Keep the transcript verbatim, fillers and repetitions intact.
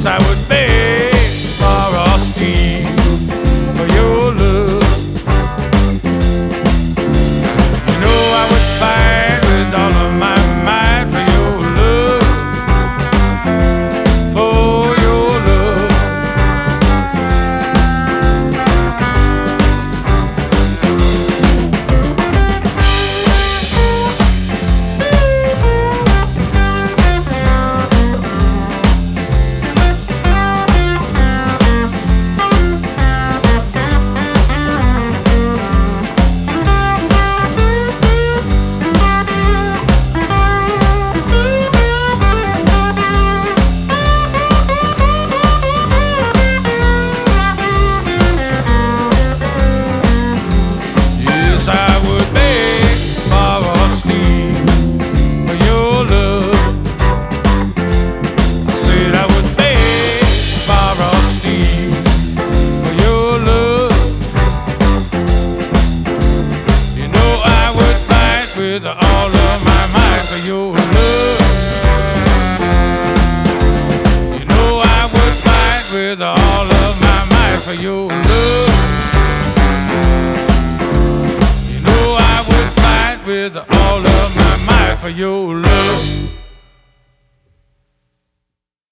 I would beg for a steal for your love. You know I would fight with all of my might for your love, for your love. I would beg for a steal for your love. I said I would beg for a steal for your love. You know I would fight with all of my might for your love. You know I would fight with all of my might for your love. With all of my might for your love.